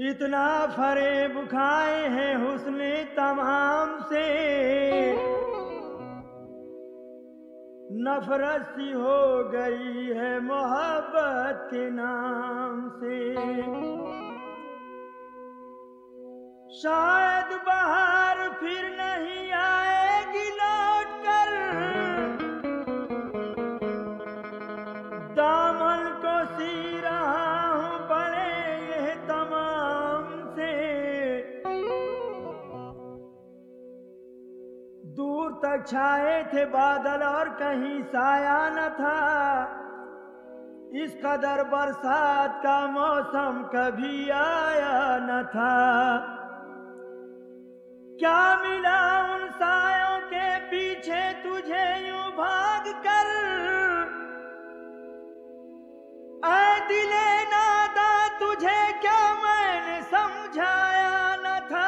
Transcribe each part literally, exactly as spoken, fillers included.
इतना फरेब खाए हैं हुस्न तमाम से, नफरत सी हो गई है मोहब्बत के नाम से। शायद बाहर फिर नहीं आएगी लौट कर, दामन को सी रहा हूं बड़े ये तमाम से। दूर तक छाए थे बादल और कहीं साया न था, इस कदर बरसात का मौसम कभी आया न था। क्या मिला उन सायों के पीछे तुझे यूं भाग कर, ऐ दिले नादा तुझे क्या मैंने समझाया न था।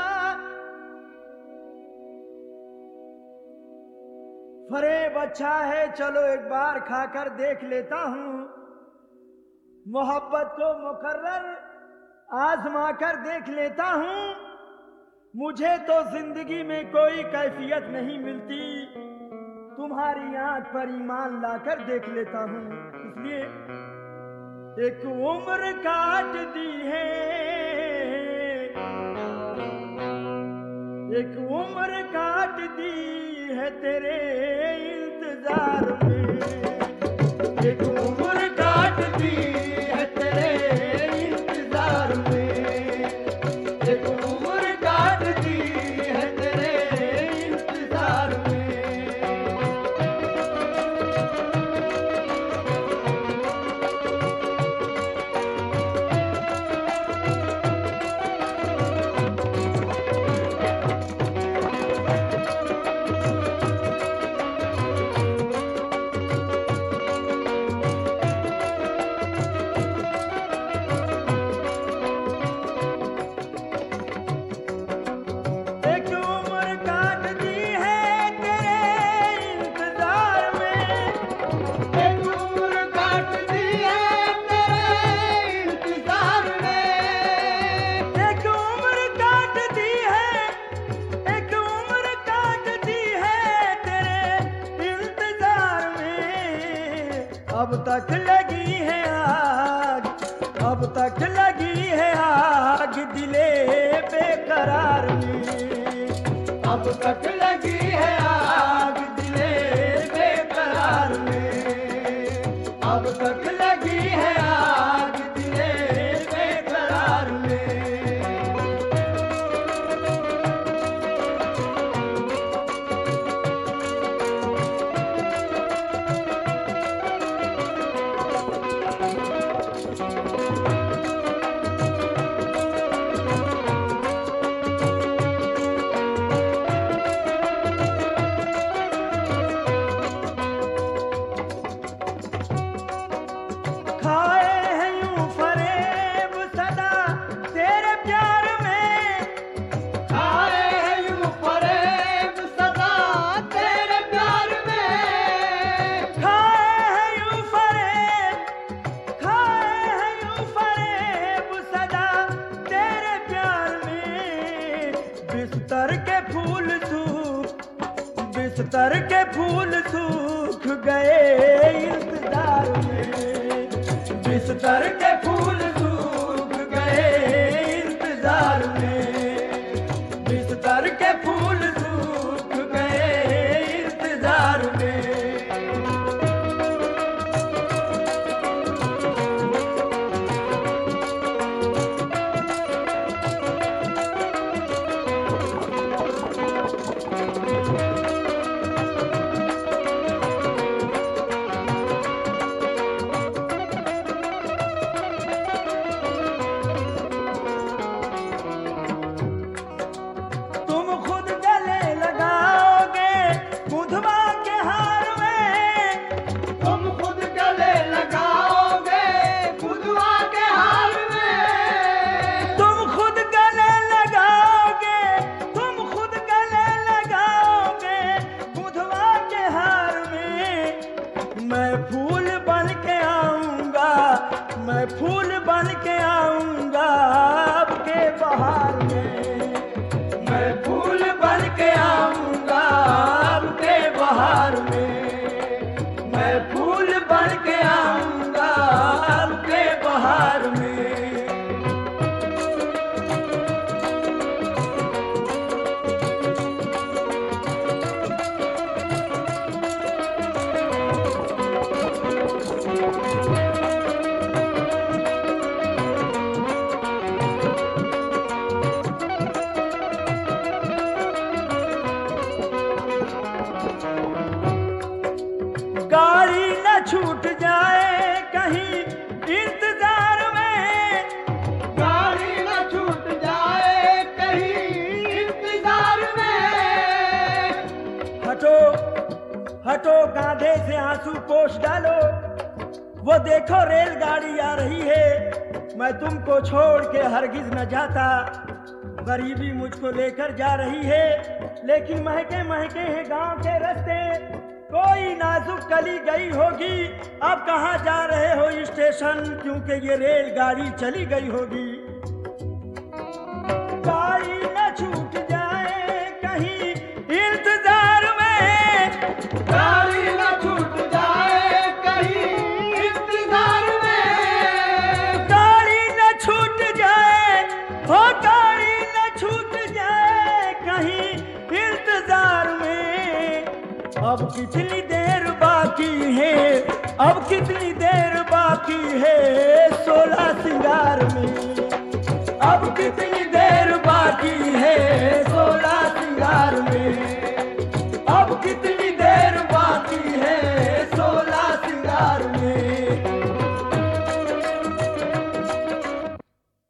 फरेब अच्छा है चलो एक बार खाकर देख लेता हूं, मोहब्बत को मुकर्रर आजमा कर देख लेता हूं। मुझे तो जिंदगी में कोई कैफियत नहीं मिलती, तुम्हारी आंख पर ईमान लाकर देख लेता हूं। इसलिए एक उम्र काट दी है, एक उम्र काट दी है तेरे इंतजार में, एक उम्र काट दी है तेरे इंतजार में, एक उम्र काट दी है तेरे इंतजार में। अब तक लगी है आग, अब तक लगी है आग दिले बेकरार में, अब तक लगी है आग दिले बेकरार में, अब तक लगी है आग दिले बेकरार में। बिस्तर के फूल सूख, बिस्तर के फूल सूख गए इंतजार में, बिस्तर के फूल सूख गए इंतजार में, बिस्तर के फूल सूख गए इंतजार में। मैं फूल बन के आऊंगा, मैं फूल बन के आऊंगा बहार में, मैं फूल बन के आऊंगा आपके बहार में, मैं फूल बन के आऊंगा आपके बहार में। गाड़ी न छूट जाए कहीं इंतजार में, गाड़ी न छूट जाए कहीं इंतजार में। हटो हटो कांधे से आंसू पोंछ डालो, वो देखो रेलगाड़ी आ रही है। मैं तुमको छोड़ के हरगिज न जाता, गरीबी मुझको लेकर जा रही है। लेकिन महके महके हैं गांव के रास्ते, कोई नाजुक कली गई होगी। अब कहाँ जा रहे हो स्टेशन, क्योंकि ये रेलगाड़ी चली गई होगी। गाड़ी न छूट जाए कहीं इंतजार में, गाड़ी न छूट जाए कहीं इंतजार में, गाड़ी न छूट जाए, हो गाड़ी न छूट जाए कहीं इंतजार में। अब कितनी देर बाकी है, अब कितनी देर बाकी है सोलह सिंगार में, अब कितनी देर बाकी है सोलह सिंगार में, अब कितनी